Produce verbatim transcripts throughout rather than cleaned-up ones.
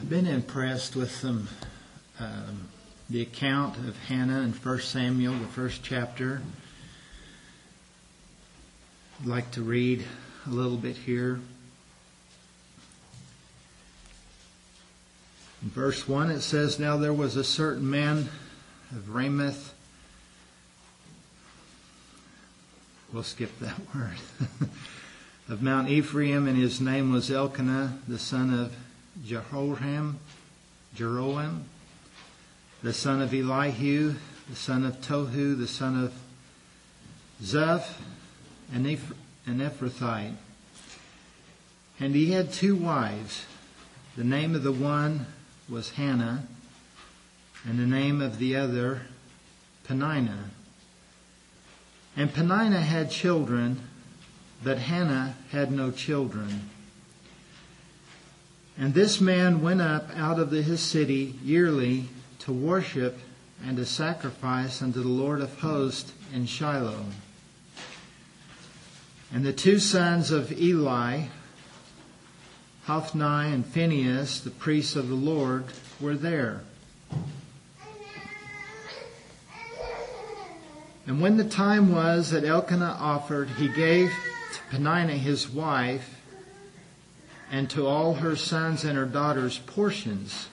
I've been impressed with some um, the account of Hannah in First Samuel, the first chapter. I'd like to read a little bit here. In verse one it says, "Now there was a certain man of Ramoth." We'll skip that word. "Of Mount Ephraim, and his name was Elkanah, the son of Jehoram, Jeroam, the son of Elihu, the son of Tohu, the son of Zeph, an Ephrathite. And he had two wives. The name of the one was Hannah, and the name of the other Peninnah. And Peninnah had children, but Hannah had no children. And this man went up out of the, his city yearly to worship and to sacrifice unto the Lord of hosts in Shiloh. And the two sons of Eli, Hophni and Phinehas, the priests of the Lord, were there. And when the time was that Elkanah offered, he gave to Peninnah his wife and to all her sons and her daughters portions.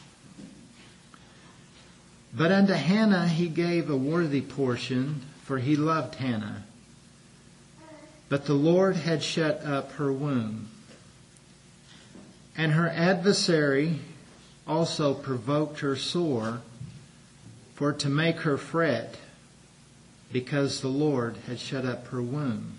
But unto Hannah he gave a worthy portion, for he loved Hannah. But the Lord had shut up her womb. And her adversary also provoked her sore, for to make her fret, because the Lord had shut up her womb.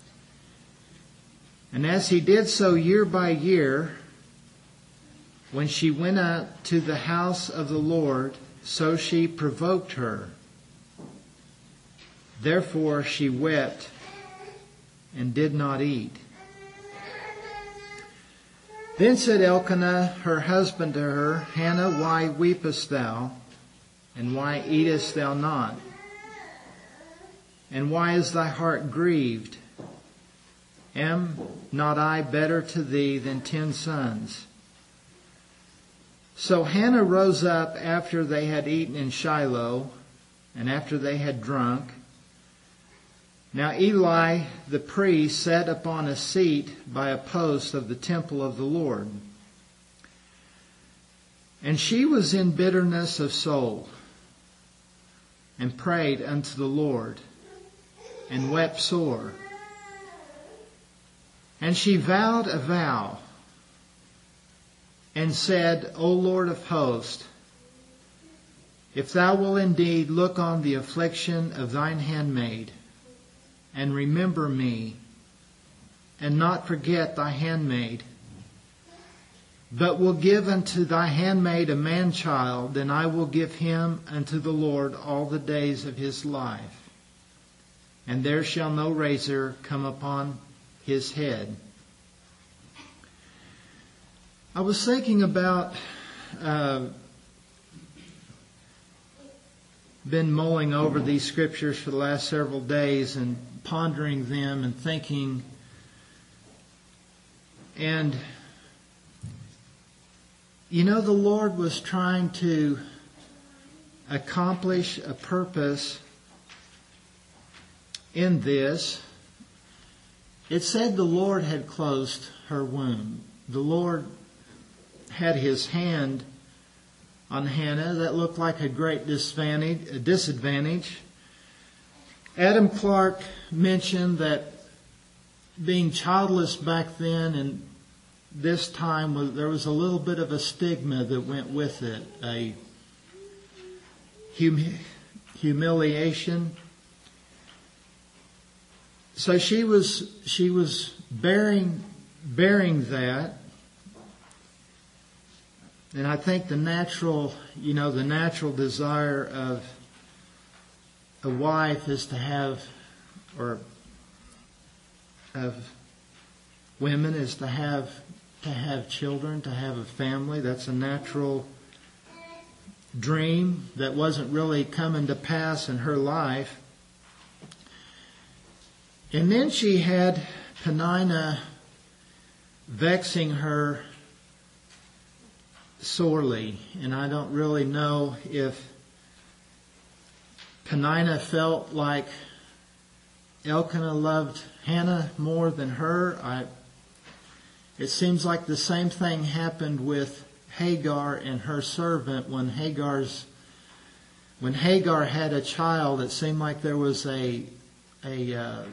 And as he did so year by year, when she went up to the house of the Lord, so she provoked her. Therefore she wept and did not eat. Then said Elkanah, her husband, to her, Hannah, why weepest thou? And why eatest thou not? And why is thy heart grieved? Am not I better to thee than ten sons? So Hannah rose up after they had eaten in Shiloh, and after they had drunk. Now Eli the priest sat upon a seat by a post of the temple of the Lord. And she was in bitterness of soul, and prayed unto the Lord, and wept sore. And she vowed a vow, and said, O Lord of hosts, if thou wilt indeed look on the affliction of thine handmaid, and remember me, and not forget thy handmaid, but will give unto thy handmaid a man-child, then I will give him unto the Lord all the days of his life, and there shall no razor come upon his head. I was thinking about, uh, been mulling over these scriptures for the last several days and pondering them and thinking, and you know, the Lord was trying to accomplish a purpose in this. It said the Lord had closed her womb. The Lord had his hand on Hannah. That looked like a great disadvantage. Adam Clark mentioned that being childless back then and this time, there was a little bit of a stigma that went with it, a hum- humiliation. So she was she was bearing bearing that, and I think the natural, you know, the natural desire of a wife is to have, or of women is to have to have children, to have a family. That's a natural dream that wasn't really coming to pass in her life. And then she had Peninnah vexing her sorely. And I don't really know if Peninnah felt like Elkanah loved Hannah more than her. I, it seems like the same thing happened with Hagar and her servant when Hagar's when Hagar had a child. It seemed like there was a a uh,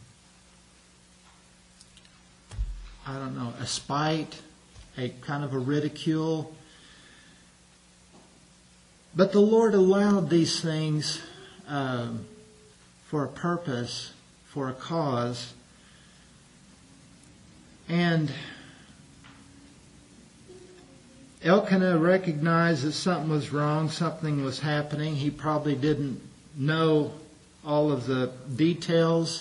I don't know a spite, a kind of a ridicule. But the Lord allowed these things um, for a purpose, for a cause. And Elkanah recognized that something was wrong, something was happening. He probably didn't know all of the details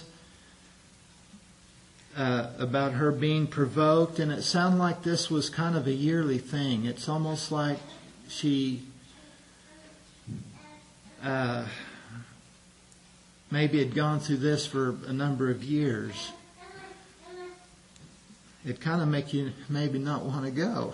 uh, about her being provoked. And it sounded like this was kind of a yearly thing. It's almost like she uh, maybe had gone through this for a number of years. It kind of make you maybe not want to go.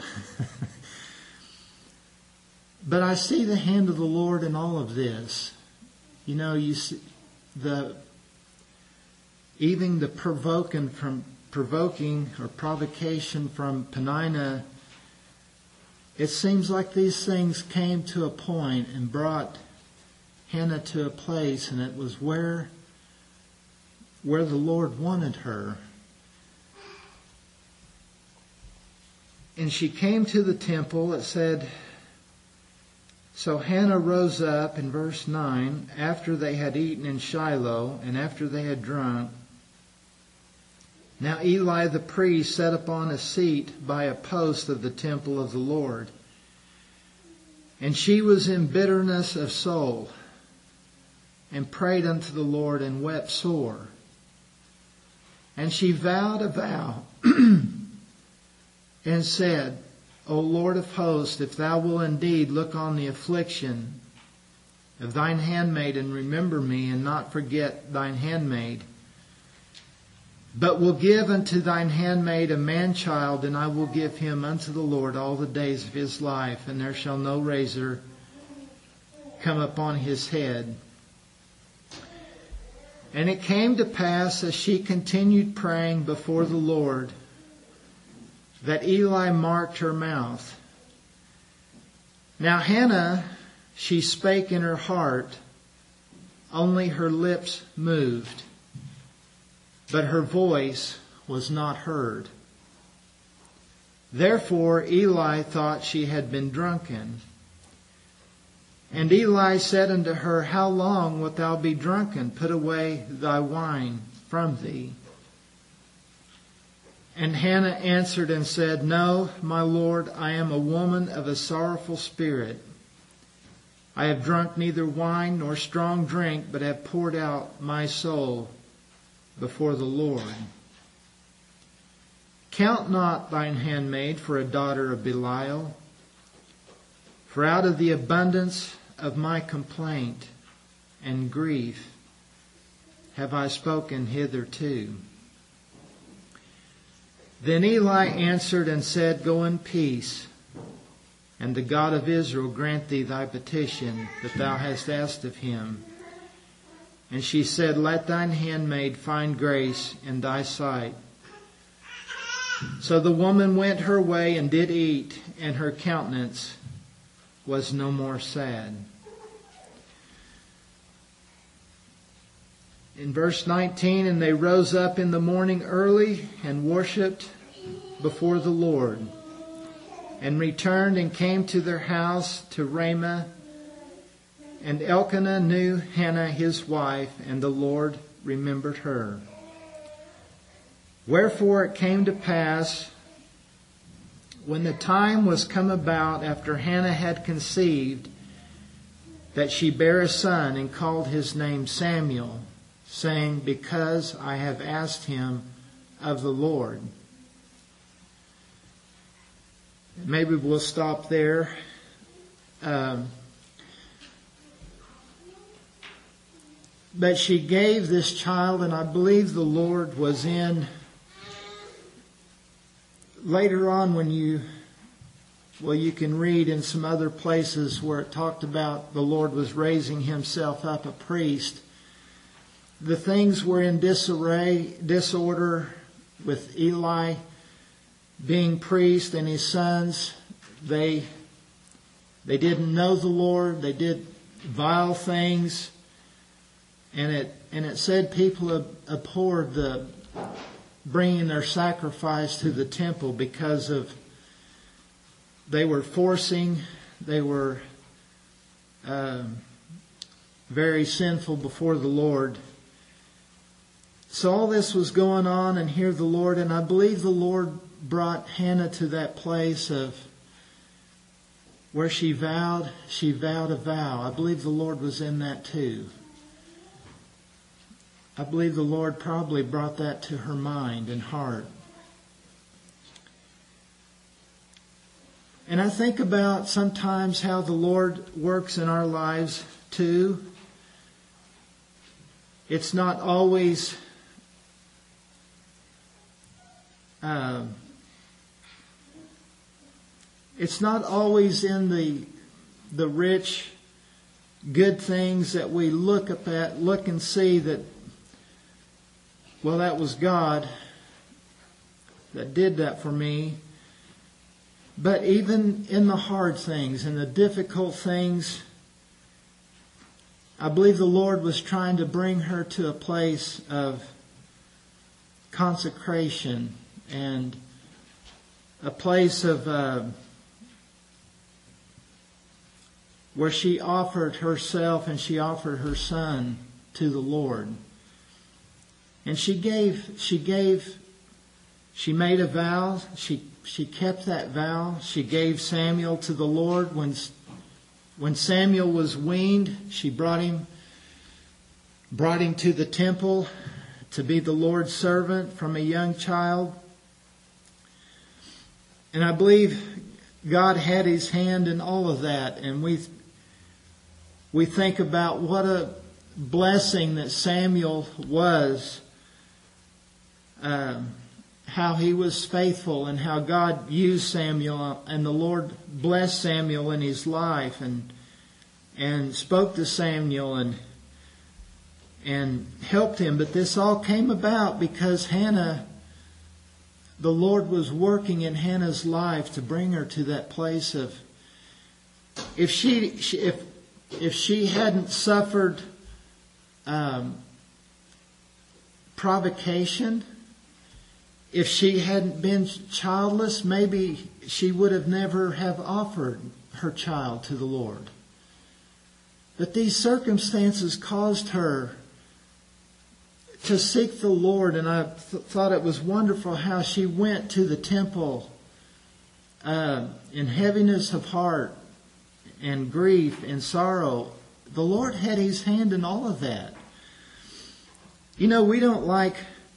But I see the hand of the Lord in all of this. You know, you see the even the provoking from provoking or provocation from Peninnah. It seems like these things came to a point and brought Hannah to a place, and it was where where the Lord wanted her. And she came to the temple. It said, so Hannah rose up in verse nine, after they had eaten in Shiloh, and after they had drunk. Now Eli the priest sat upon a seat by a post of the temple of the Lord. And she was in bitterness of soul, and prayed unto the Lord, and wept sore. And she vowed a vow, and said, O Lord of hosts, if thou wilt indeed look on the affliction of thine handmaid, and remember me, and not forget thine handmaid, but will give unto thine handmaid a man-child, and I will give him unto the Lord all the days of his life, and there shall no razor come upon his head. And it came to pass, as she continued praying before the Lord, that Eli marked her mouth. Now Hannah, she spake in her heart, only her lips moved, but her voice was not heard. Therefore Eli thought she had been drunken. And Eli said unto her, How long wilt thou be drunken? Put away thy wine from thee. And Hannah answered and said, No, my Lord, I am a woman of a sorrowful spirit. I have drunk neither wine nor strong drink, but have poured out my soul before the Lord. Count not thine handmaid for a daughter of Belial, for out of the abundance of my complaint and grief have I spoken hitherto. Then Eli answered and said, Go in peace, and the God of Israel grant thee thy petition that thou hast asked of him. And she said, Let thine handmaid find grace in thy sight. So the woman went her way and did eat, and her countenance was no more sad. In verse nineteen, and they rose up in the morning early and worshipped before the Lord, and returned and came to their house to Ramah. And Elkanah knew Hannah his wife, and the Lord remembered her. Wherefore it came to pass, when the time was come about after Hannah had conceived, that she bare a son, and called his name Samuel, saying, Because I have asked him of the Lord. Maybe we'll stop there. Um, but she gave this child, and I believe the Lord was in. Later on, when you well, you can read in some other places where it talked about the Lord was raising himself up a priest. The things were in disarray, disorder with Eli being priest and his sons. They, they didn't know the Lord. They did vile things. And it, and it said people abhorred the bringing their sacrifice to the temple because of they were forcing, they were um, very sinful before the Lord. So all this was going on, and here the Lord, and I believe the Lord brought Hannah to that place of where she vowed, she vowed a vow. I believe the Lord was in that too. I believe the Lord probably brought that to her mind and heart. And I think about sometimes how the Lord works in our lives too. It's not always um, it's not always in the the rich, good things that we look up at, look and see that, well, that was God that did that for me. But even in the hard things and the difficult things, I believe the Lord was trying to bring her to a place of consecration and a place of uh, where she offered herself and she offered her son to the Lord. And she gave, she gave, she made a vow. She she kept that vow. She gave Samuel to the Lord. When when Samuel was weaned, she brought him brought him to the temple to be the Lord's servant from a young child. And I believe God had His hand in all of that. And we we think about what a blessing that Samuel was. Um, how he was faithful and how God used Samuel, and the Lord blessed Samuel in his life and and spoke to Samuel and and helped him. But this all came about because Hannah, the Lord was working in Hannah's life to bring her to that place of, if she if if she hadn't suffered um, provocation, if she hadn't been childless, maybe she would have never have offered her child to the Lord. But these circumstances caused her to seek the Lord, and I th- thought it was wonderful how she went to the temple uh, in heaviness of heart and grief and sorrow. The Lord had His hand in all of that. You know, we don't like...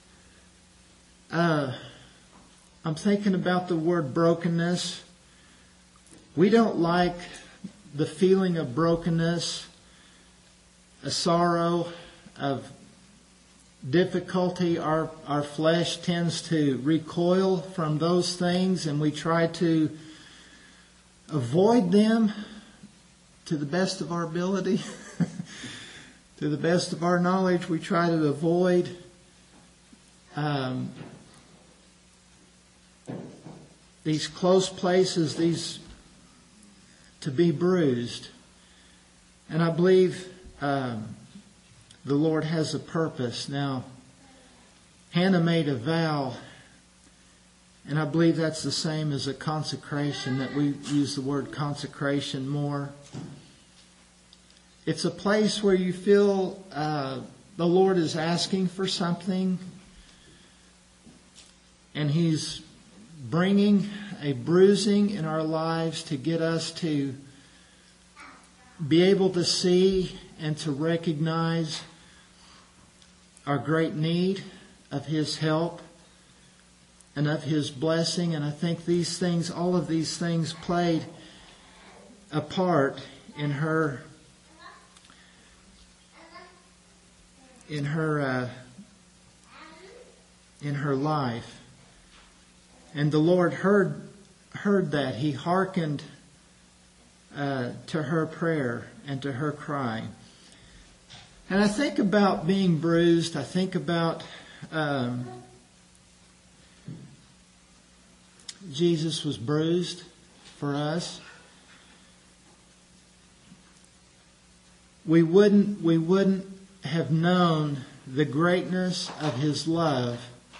Uh, I'm thinking about the word brokenness. We don't like the feeling of brokenness, a sorrow, of difficulty. Our, our flesh tends to recoil from those things, and we try to avoid them to the best of our ability. To the best of our knowledge, we try to avoid um, these close places, these to be bruised. And I believe um, the Lord has a purpose. Now, Hannah made a vow, and I believe that's the same as a consecration, that we use the word consecration more. It's a place where you feel uh, the Lord is asking for something, and He's bringing a bruising in our lives to get us to be able to see and to recognize our great need of His help and of His blessing. And I think these things, all of these things played a part in her in her uh, in her life. And the Lord heard heard that. He hearkened uh, to her prayer and to her cry. And I think about being bruised. I think about um, Jesus was bruised for us. We wouldn't, we wouldn't have known the greatness of His love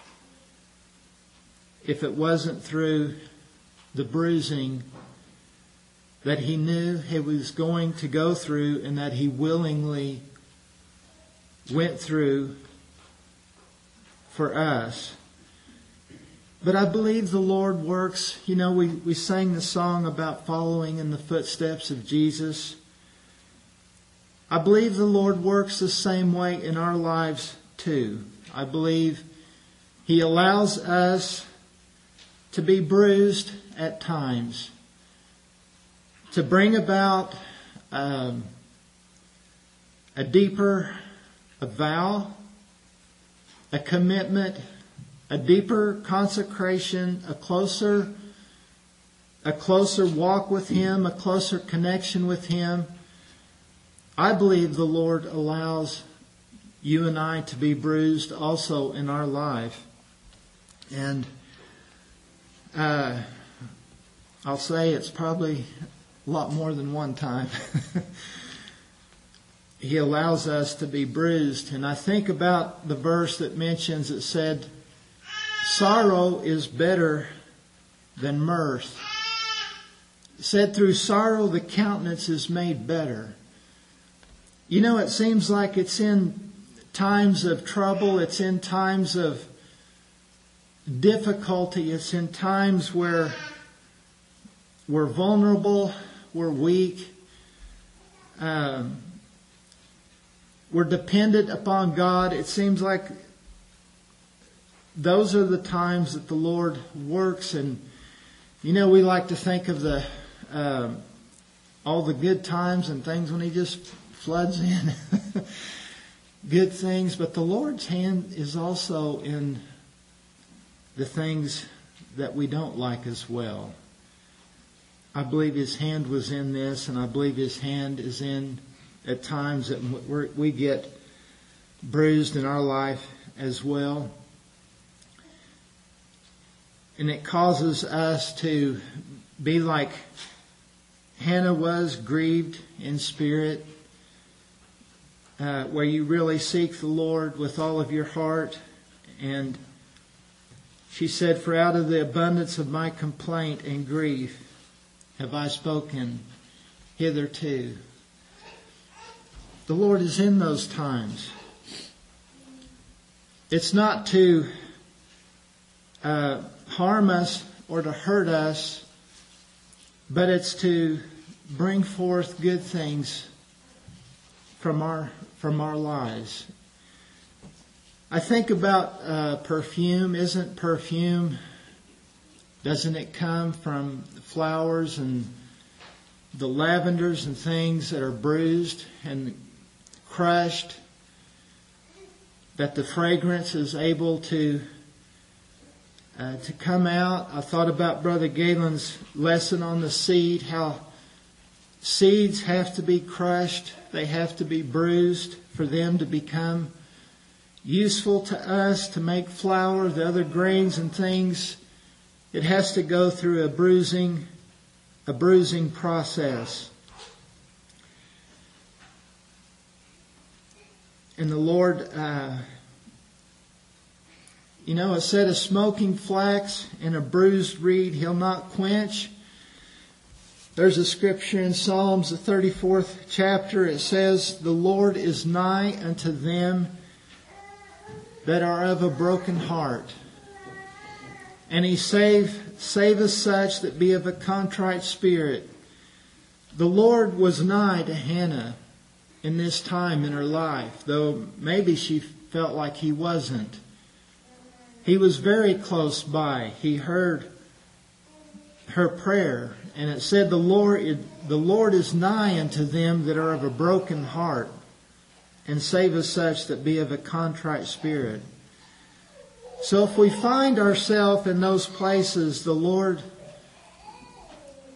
if it wasn't through the bruising that He knew He was going to go through and that He willingly went through for us. But I believe the Lord works. You know, we, we sang the song about following in the footsteps of Jesus. I believe the Lord works the same way in our lives too. I believe He allows us to be bruised at times, to bring about um, a deeper a vow, a commitment, a deeper consecration, a closer, a closer walk with Him, a closer connection with Him. I believe the Lord allows you and I to be bruised also in our life. And uh, I'll say it's probably a lot more than one time. He allows us to be bruised. And I think about the verse that mentions, it said, sorrow is better than mirth. It said, through sorrow the countenance is made better. You know, it seems like it's in times of trouble, it's in times of difficulty, it's in times where we're vulnerable, we're weak, um, we're dependent upon God. It seems like those are the times that the Lord works. And, you know, we like to think of the um, all the good times and things when He just floods in. Good things. But the Lord's hand is also in the things that we don't like as well. I believe His hand was in this, and I believe His hand is in at times that we're, we get bruised in our life as well. And it causes us to be like Hannah was, grieved in spirit, uh, where you really seek the Lord with all of your heart. And she said, for out of the abundance of my complaint and grief have I spoken hitherto. The Lord is in those times. It's not to uh, harm us or to hurt us, but it's to bring forth good things from our from our lives. I think about uh, perfume. Isn't perfume, doesn't it come from flowers and the lavenders and things that are bruised and crushed, that the fragrance is able to uh, to come out? I thought about Brother Galen's lesson on the seed, how seeds have to be crushed, they have to be bruised for them to become useful to us, to make flour, the other grains and things. It has to go through a bruising, a bruising process. And the Lord, uh, you know, it said a smoking flax and a bruised reed He'll not quench. There's a scripture in Psalms, the thirty-fourth chapter. It says, the Lord is nigh unto them that are of a broken heart. And He save, saveth such that be of a contrite spirit. The Lord was nigh to Hannah in this time in her life, though maybe she felt like He wasn't. He was very close by. He heard her prayer, and it said, the Lord, the Lord is nigh unto them that are of a broken heart, and saveth such that be of a contrite spirit. So if we find ourselves in those places, the Lord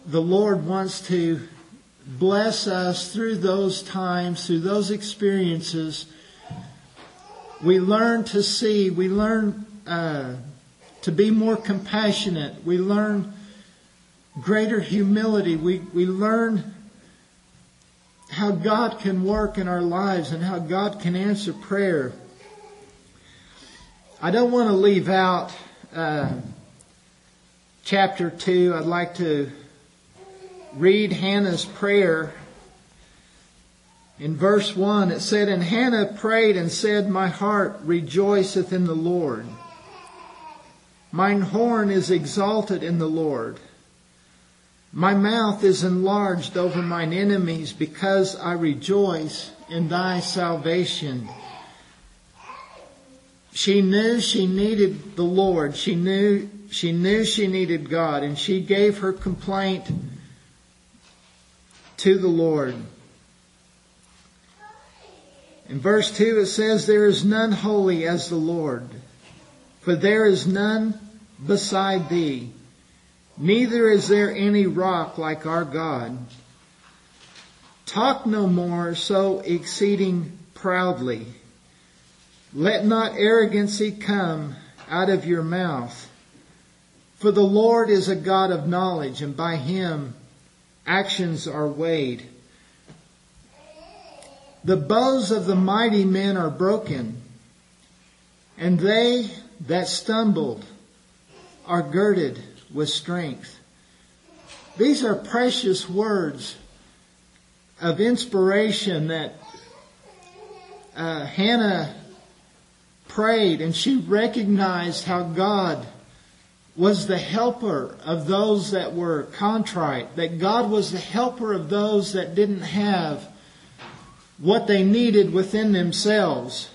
the Lord wants to bless us through those times, through those experiences. We learn to see, we learn uh, to be more compassionate. We learn greater humility. We, we learn how God can work in our lives and how God can answer prayer. I don't want to leave out uh, chapter two. I'd like to read Hannah's prayer. In verse one, it said, "And Hannah prayed and said, My heart rejoiceth in the Lord. Mine horn is exalted in the Lord. My mouth is enlarged over mine enemies, because I rejoice in thy salvation." She knew she needed the Lord. She knew she knew she needed God, and she gave her complaint to the Lord. In verse two it says, "There is none holy as the Lord, for there is none beside thee. Neither is there any rock like our God. Talk no more so exceeding proudly. Let not arrogancy come out of your mouth. For the Lord is a God of knowledge, and by Him actions are weighed. The bows of the mighty men are broken, and they that stumbled are girded with strength." These are precious words of inspiration that uh, Hannah prayed, and she recognized how God was the helper of those that were contrite, that God was the helper of those that didn't have what they needed within themselves.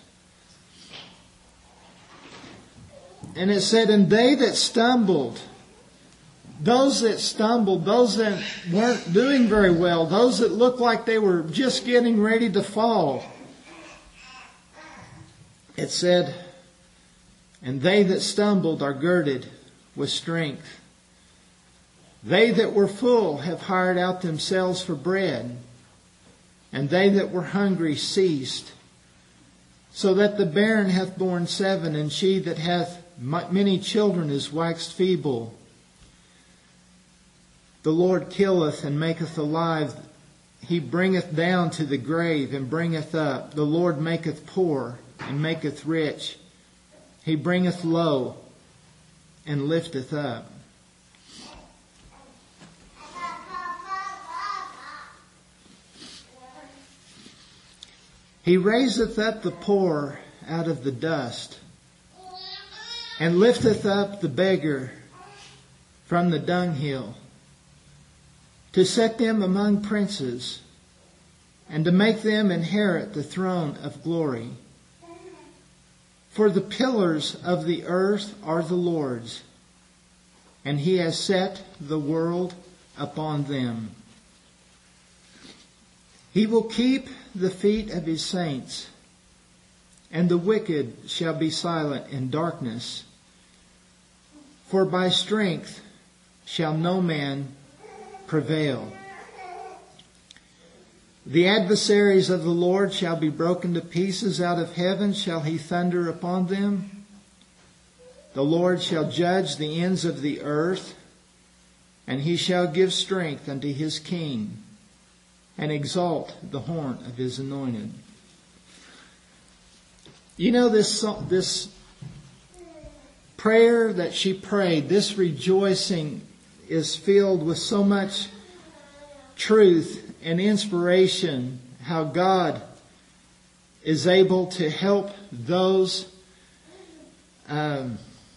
And it said, "And they that stumbled," those that stumbled, those that weren't doing very well, those that looked like they were just getting ready to fall. It said, "And they that stumbled are girded with strength. They that were full have hired out themselves for bread, and they that were hungry ceased. So that the barren hath borne seven, and she that hath many children is waxed feeble. The Lord killeth and maketh alive. He bringeth down to the grave and bringeth up. The Lord maketh poor and maketh rich. He bringeth low and lifteth up." He raiseth up the poor out of the dust, and lifteth up the beggar from the dunghill, to set them among princes, and to make them inherit the throne of glory. For the pillars of the earth are the Lord's, and He has set the world upon them. He will keep the feet of His saints, and the wicked shall be silent in darkness. For by strength shall no man prevail. The adversaries of the Lord shall be broken to pieces. Out of heaven shall He thunder upon them. The Lord shall judge the ends of the earth, and He shall give strength unto His king, and exalt the horn of His anointed. You know, this this prayer that she prayed, this rejoicing, is filled with so much truth and inspiration, how God is able to help those um,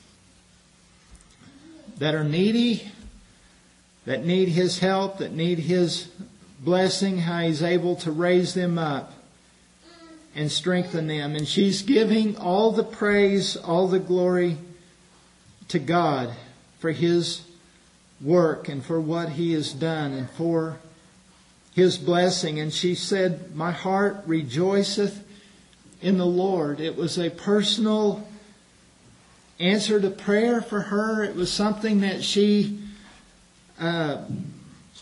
that are needy, that need His help, that need His blessing, how He's able to raise them up and strengthen them. And she's giving all the praise, all the glory to God for His work and for what He has done and for His blessing. And she said, "My heart rejoiceth in the Lord." It was a personal answer to prayer for her. It was something that she uh,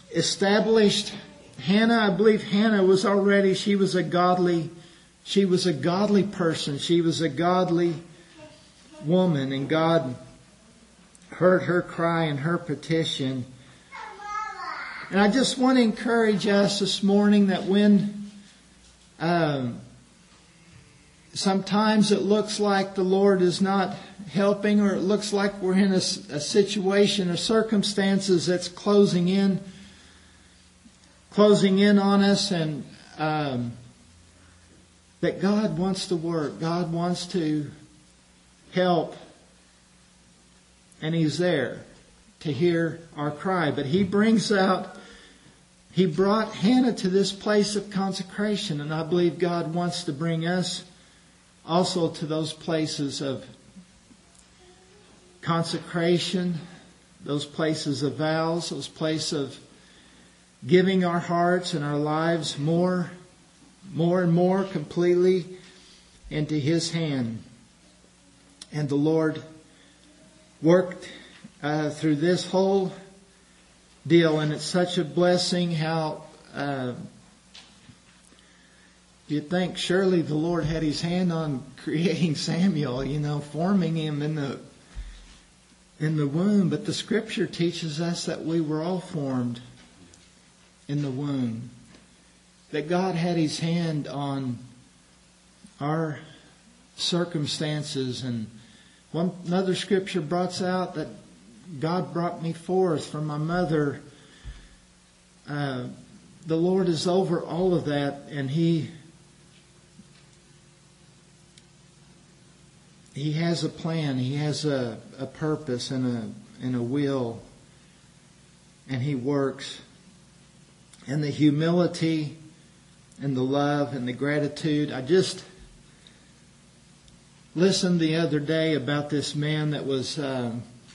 established Hannah. I believe Hannah was already, she was a godly, she was a godly person. She was a godly woman, and God heard her cry and her petition. And I just want to encourage us this morning that when um, sometimes it looks like the Lord is not helping, or it looks like we're in a, a situation or circumstances that's closing in, closing in on us, and um, that God wants to work. God wants to help, and He's there to hear our cry. But He brings out, He brought Hannah to this place of consecration, and I believe God wants to bring us also to those places of consecration, those places of vows, those places of giving our hearts and our lives more, more and more completely into His hand. And the Lord worked uh, through this whole deal, and it's such a blessing how uh, you'd think surely the Lord had His hand on creating Samuel, you know, forming him in the in the womb. But the Scripture teaches us that we were all formed in the womb. That God had His hand on our circumstances. And one another Scripture brought out that God brought me forth from my mother. Uh, the Lord is over all of that, and He He has a plan. He has a, a purpose and a and a will, and He works. And the humility and the love and the gratitude. I just listened the other day about this man that was uh,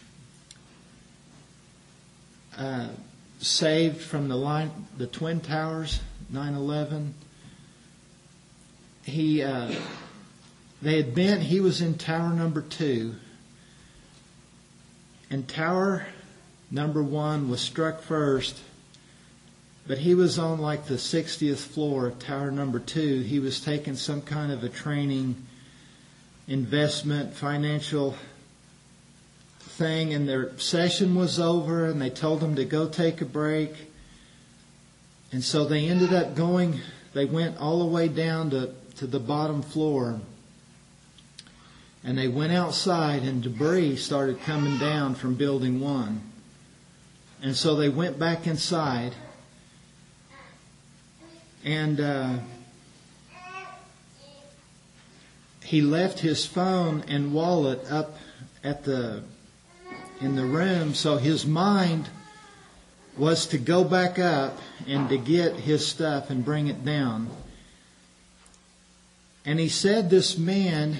uh, saved from the line, the Twin Towers, nine eleven. He, uh, they had been. He was in tower number two, and tower number one was struck first. But he was on like the sixtieth floor of tower number two. He was taking some kind of a training, investment, financial thing, and their session was over, and they told him to go take a break. And so they ended up going, they went all the way down to, to the bottom floor. And they went outside, and debris started coming down from building one. And so they went back inside. And uh, he left his phone and wallet up at the in the room, so his mind was to go back up and to get his stuff and bring it down. And he said this man,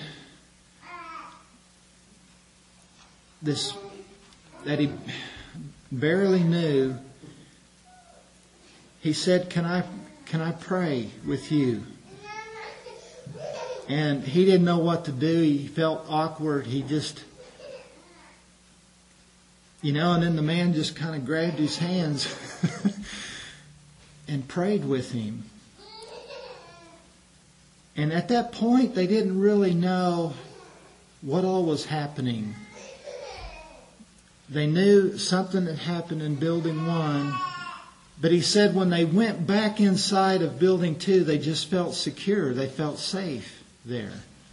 this that he barely knew, he said, "Can I Can I pray with you?" And he didn't know what to do. He felt awkward. He just, you know, and then the man just kind of grabbed his hands and prayed with him. And at that point, they didn't really know what all was happening. They knew something had happened in building one. But he said when they went back inside of building two, they just felt secure. They felt safe there.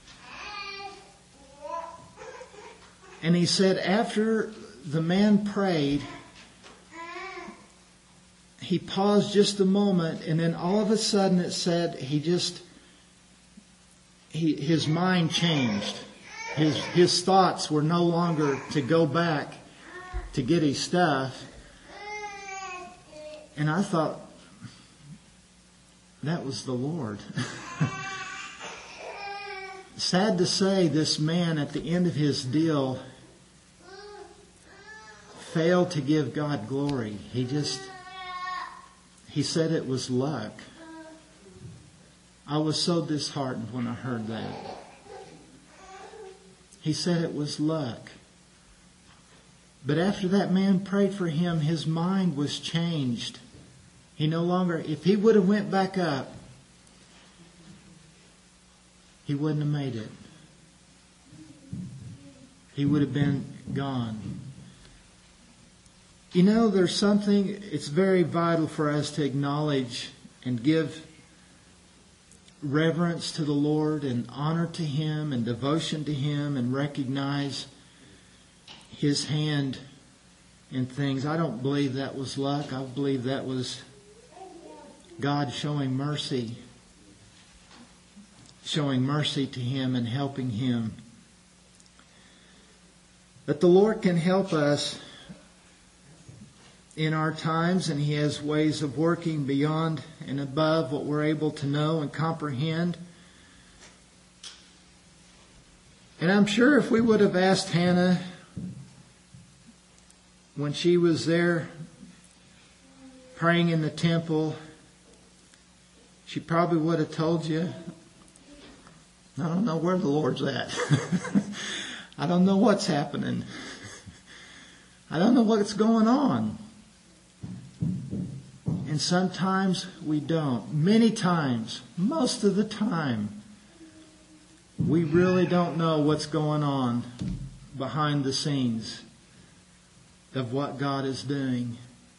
And he said after the man prayed, he paused just a moment, and then all of a sudden it said he just, he, his mind changed. His, his thoughts were no longer to go back to get his stuff. And I thought, that was the Lord. Sad to say, this man at the end of his deal failed to give God glory. He just, he said it was luck. I was so disheartened when I heard that. He said it was luck. But after that man prayed for him, his mind was changed. He no longer, if he would have went back up, he wouldn't have made it. He would have been gone. You know, there's something, it's very vital for us to acknowledge and give reverence to the Lord and honor to Him and devotion to Him and recognize His hand in things. I don't believe that was luck. I believe that was God showing mercy. Showing mercy to him and helping him. But the Lord can help us in our times, and He has ways of working beyond and above what we're able to know and comprehend. And I'm sure if we would have asked Hannah when she was there praying in the temple, she probably would have told you, I don't know where the Lord's at. I don't know what's happening. I don't know what's going on. And sometimes we don't. Many times, most of the time, we really don't know what's going on behind the scenes of what God is doing.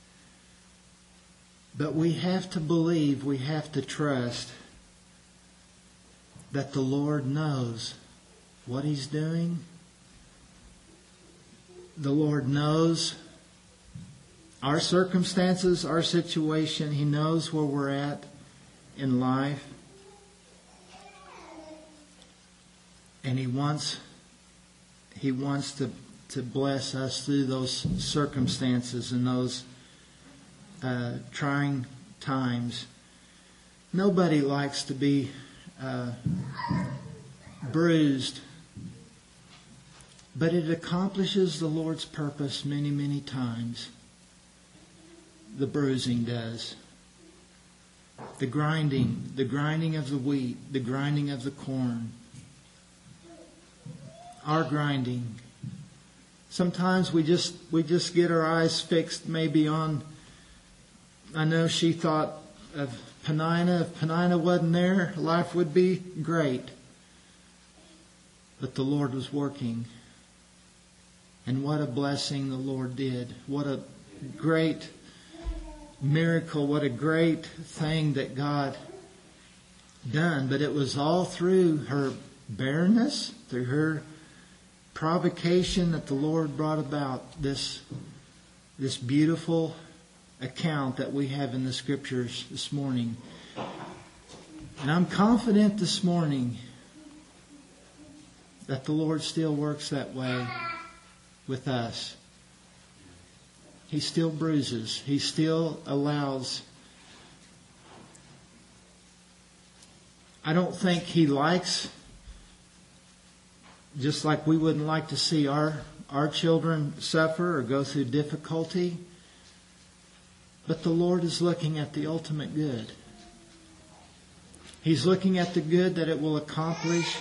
But we have to believe, we have to trust that the Lord knows what He's doing. The Lord knows our circumstances, our situation. He knows where we're at in life. And He wants, He wants to, to bless us through those circumstances and those uh, trying times. Nobody likes to be uh, bruised. But it accomplishes the Lord's purpose many, many times. The bruising does. The grinding, the grinding of the wheat, the grinding of the corn. Our grinding. Sometimes we just we just get our eyes fixed maybe on, I know she thought of Penina. If Penina wasn't there, life would be great. But the Lord was working. And what a blessing the Lord did. What a great miracle. What a great thing that God done. But it was all through her barrenness, through her provocation that the Lord brought about this, this beautiful account that we have in the Scriptures this morning. And I'm confident this morning that the Lord still works that way with us. He still bruises. He still allows. I don't think He likes, just like we wouldn't like to see our, our children suffer or go through difficulty. But the Lord is looking at the ultimate good. He's looking at the good that it will accomplish.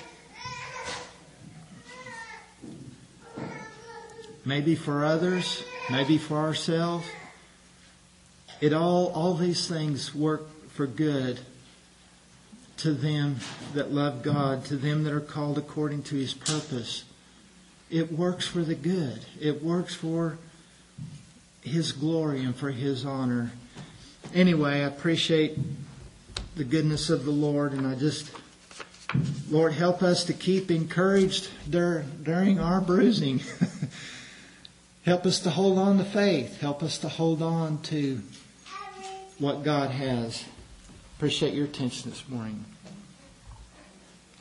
Maybe for others, maybe for ourselves. It all, all these things work for good to them that love God, to them that are called according to His purpose. It works for the good. It works for His glory and for His honor. Anyway, I appreciate the goodness of the Lord, and I just, Lord, help us to keep encouraged dur- during our bruising. Help us to hold on to faith. Help us to hold on to what God has. Appreciate your attention this morning.